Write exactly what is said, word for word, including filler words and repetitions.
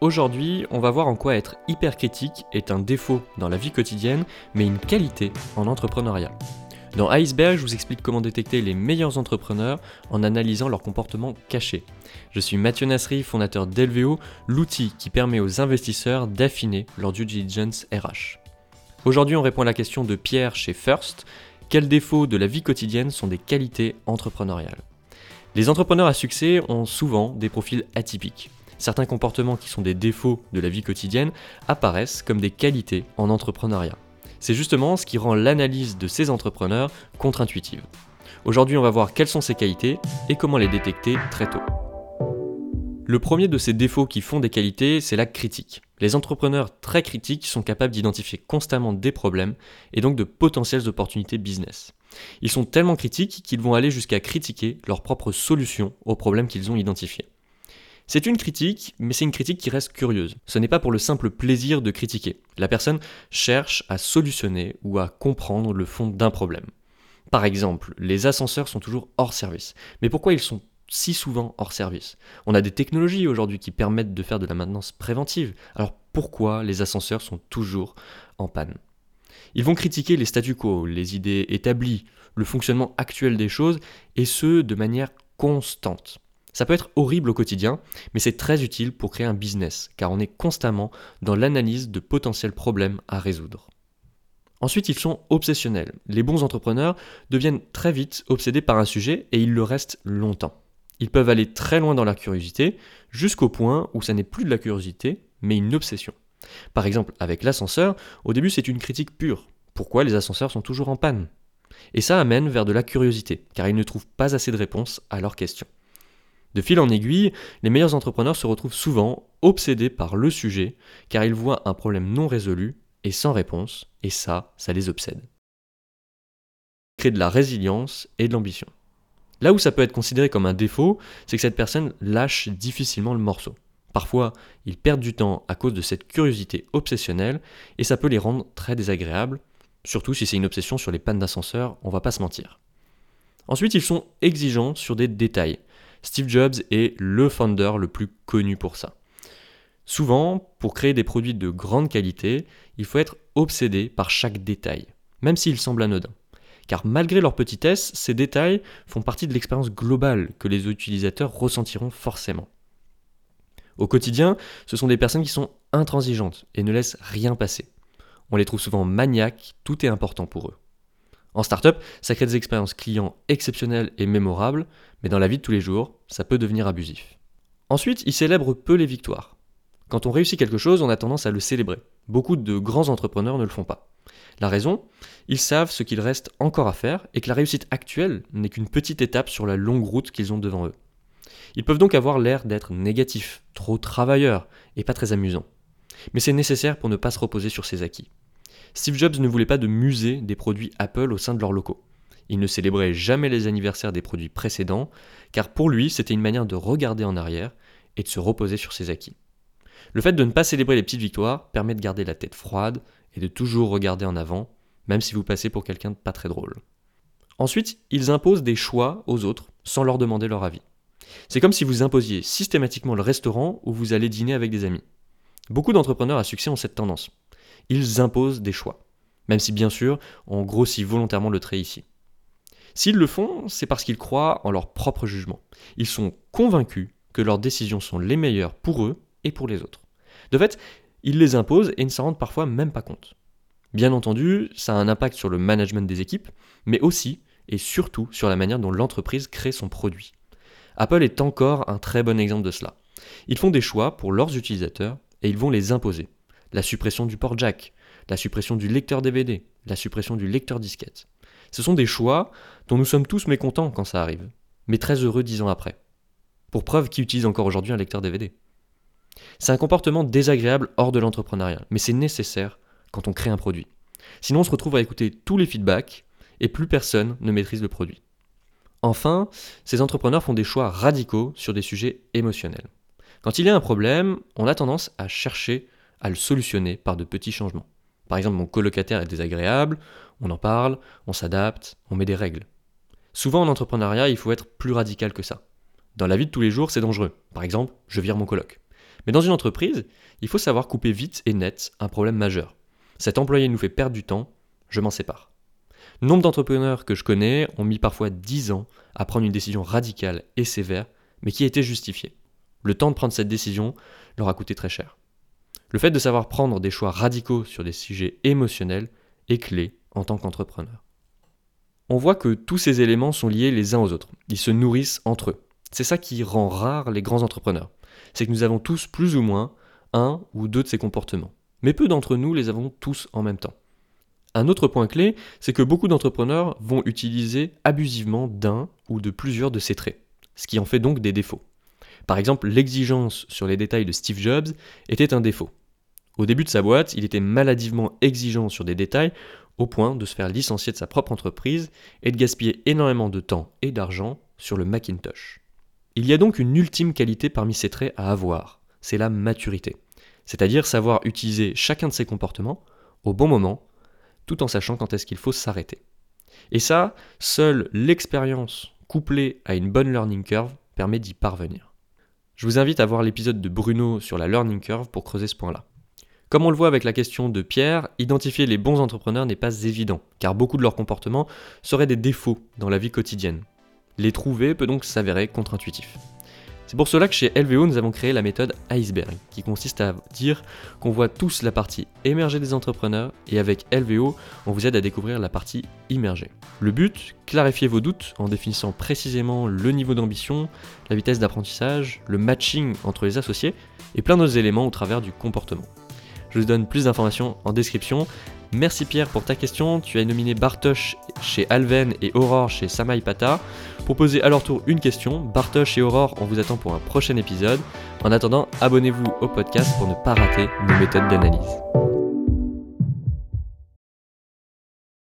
Aujourd'hui, on va voir en quoi être hyper critique est un défaut dans la vie quotidienne, mais une qualité en entrepreneuriat. Dans Iceberg, je vous explique comment détecter les meilleurs entrepreneurs en analysant leur comportement caché. Je suis Mathieu Nasri, fondateur d'Elveo, l'outil qui permet aux investisseurs d'affiner leur due diligence R H. Aujourd'hui, on répond à la question de Pierre chez First. Quels défauts de la vie quotidienne sont des qualités entrepreneuriales ? Les entrepreneurs à succès ont souvent des profils atypiques. Certains comportements qui sont des défauts de la vie quotidienne apparaissent comme des qualités en entrepreneuriat. C'est justement ce qui rend l'analyse de ces entrepreneurs contre-intuitive. Aujourd'hui, on va voir quelles sont ces qualités et comment les détecter très tôt. Le premier de ces défauts qui font des qualités, c'est la critique. Les entrepreneurs très critiques sont capables d'identifier constamment des problèmes et donc de potentielles opportunités business. Ils sont tellement critiques qu'ils vont aller jusqu'à critiquer leurs propres solutions aux problèmes qu'ils ont identifiés. C'est une critique, mais c'est une critique qui reste curieuse. Ce n'est pas pour le simple plaisir de critiquer. La personne cherche à solutionner ou à comprendre le fond d'un problème. Par exemple, les ascenseurs sont toujours hors service. Mais pourquoi ils sont si souvent hors service ? On a des technologies aujourd'hui qui permettent de faire de la maintenance préventive. Alors pourquoi les ascenseurs sont toujours en panne ? Ils vont critiquer les statu quo, les idées établies, le fonctionnement actuel des choses, et ce, de manière constante. Ça peut être horrible au quotidien, mais c'est très utile pour créer un business, car on est constamment dans l'analyse de potentiels problèmes à résoudre. Ensuite, ils sont obsessionnels. Les bons entrepreneurs deviennent très vite obsédés par un sujet et ils le restent longtemps. Ils peuvent aller très loin dans leur curiosité, jusqu'au point où ça n'est plus de la curiosité, mais une obsession. Par exemple, avec l'ascenseur, au début c'est une critique pure. Pourquoi les ascenseurs sont toujours en panne ? Et ça amène vers de la curiosité, car ils ne trouvent pas assez de réponses à leurs questions. De fil en aiguille, les meilleurs entrepreneurs se retrouvent souvent obsédés par le sujet, car ils voient un problème non résolu et sans réponse, et ça, ça les obsède. Créer de la résilience et de l'ambition. Là où ça peut être considéré comme un défaut, c'est que cette personne lâche difficilement le morceau. Parfois, ils perdent du temps à cause de cette curiosité obsessionnelle, et ça peut les rendre très désagréables, surtout si c'est une obsession sur les pannes d'ascenseur, on va pas se mentir. Ensuite, ils sont exigeants sur des détails. Steve Jobs est le founder le plus connu pour ça. Souvent, pour créer des produits de grande qualité, il faut être obsédé par chaque détail, même s'il semble anodin. Car malgré leur petitesse, ces détails font partie de l'expérience globale que les utilisateurs ressentiront forcément. Au quotidien, ce sont des personnes qui sont intransigeantes et ne laissent rien passer. On les trouve souvent maniaques, tout est important pour eux. En startup, ça crée des expériences clients exceptionnelles et mémorables, mais dans la vie de tous les jours, ça peut devenir abusif. Ensuite, ils célèbrent peu les victoires. Quand on réussit quelque chose, on a tendance à le célébrer. Beaucoup de grands entrepreneurs ne le font pas. La raison ? Ils savent ce qu'il reste encore à faire et que la réussite actuelle n'est qu'une petite étape sur la longue route qu'ils ont devant eux. Ils peuvent donc avoir l'air d'être négatifs, trop travailleurs et pas très amusants. Mais c'est nécessaire pour ne pas se reposer sur ses acquis. Steve Jobs ne voulait pas de musée des produits Apple au sein de leurs locaux. Il ne célébrait jamais les anniversaires des produits précédents, car pour lui, c'était une manière de regarder en arrière et de se reposer sur ses acquis. Le fait de ne pas célébrer les petites victoires permet de garder la tête froide et de toujours regarder en avant, même si vous passez pour quelqu'un de pas très drôle. Ensuite, ils imposent des choix aux autres sans leur demander leur avis. C'est comme si vous imposiez systématiquement le restaurant où vous allez dîner avec des amis. Beaucoup d'entrepreneurs à succès ont cette tendance. Ils imposent des choix, même si bien sûr, on grossit volontairement le trait ici. S'ils le font, c'est parce qu'ils croient en leur propre jugement. Ils sont convaincus que leurs décisions sont les meilleures pour eux et pour les autres. De fait, ils les imposent et ne s'en rendent parfois même pas compte. Bien entendu, ça a un impact sur le management des équipes, mais aussi et surtout sur la manière dont l'entreprise crée son produit. Apple est encore un très bon exemple de cela. Ils font des choix pour leurs utilisateurs et ils vont les imposer. La suppression du port jack, la suppression du lecteur D V D, la suppression du lecteur disquette. Ce sont des choix dont nous sommes tous mécontents quand ça arrive, mais très heureux dix ans après. Pour preuve, qui utilise encore aujourd'hui un lecteur D V D ? C'est un comportement désagréable hors de l'entrepreneuriat, mais c'est nécessaire quand on crée un produit. Sinon, on se retrouve à écouter tous les feedbacks et plus personne ne maîtrise le produit. Enfin, ces entrepreneurs font des choix radicaux sur des sujets émotionnels. Quand il y a un problème, on a tendance à chercher à le solutionner par de petits changements. Par exemple, mon colocataire est désagréable, on en parle, on s'adapte, on met des règles. Souvent en entrepreneuriat, il faut être plus radical que ça. Dans la vie de tous les jours, c'est dangereux. Par exemple, je vire mon coloc. Mais dans une entreprise, il faut savoir couper vite et net un problème majeur. Cet employé nous fait perdre du temps, je m'en sépare. Nombre d'entrepreneurs que je connais ont mis parfois dix ans à prendre une décision radicale et sévère, mais qui était justifiée. Le temps de prendre cette décision leur a coûté très cher. Le fait de savoir prendre des choix radicaux sur des sujets émotionnels est clé en tant qu'entrepreneur. On voit que tous ces éléments sont liés les uns aux autres. Ils se nourrissent entre eux. C'est ça qui rend rares les grands entrepreneurs. C'est que nous avons tous plus ou moins un ou deux de ces comportements. Mais peu d'entre nous les avons tous en même temps. Un autre point clé, c'est que beaucoup d'entrepreneurs vont utiliser abusivement d'un ou de plusieurs de ces traits, ce qui en fait donc des défauts. Par exemple, l'exigence sur les détails de Steve Jobs était un défaut. Au début de sa boîte, il était maladivement exigeant sur des détails au point de se faire licencier de sa propre entreprise et de gaspiller énormément de temps et d'argent sur le Macintosh. Il y a donc une ultime qualité parmi ces traits à avoir, c'est la maturité. C'est-à-dire savoir utiliser chacun de ces comportements au bon moment, tout en sachant quand est-ce qu'il faut s'arrêter. Et ça, seule l'expérience couplée à une bonne learning curve permet d'y parvenir. Je vous invite à voir l'épisode de Bruno sur la learning curve pour creuser ce point-là. Comme on le voit avec la question de Pierre, identifier les bons entrepreneurs n'est pas évident, car beaucoup de leurs comportements seraient des défauts dans la vie quotidienne. Les trouver peut donc s'avérer contre-intuitif. C'est pour cela que chez L V O, nous avons créé la méthode Iceberg, qui consiste à dire qu'on voit tous la partie émergée des entrepreneurs, et avec L V O, on vous aide à découvrir la partie immergée. Le but, clarifier vos doutes en définissant précisément le niveau d'ambition, la vitesse d'apprentissage, le matching entre les associés, et plein d'autres éléments au travers du comportement. Je vous donne plus d'informations en description. Merci Pierre pour ta question. Tu as nominé Bartosz chez Alven et Aurore chez Samaipata. Pour poser à leur tour une question, Bartosz et Aurore, on vous attend pour un prochain épisode. En attendant, abonnez-vous au podcast pour ne pas rater nos méthodes d'analyse.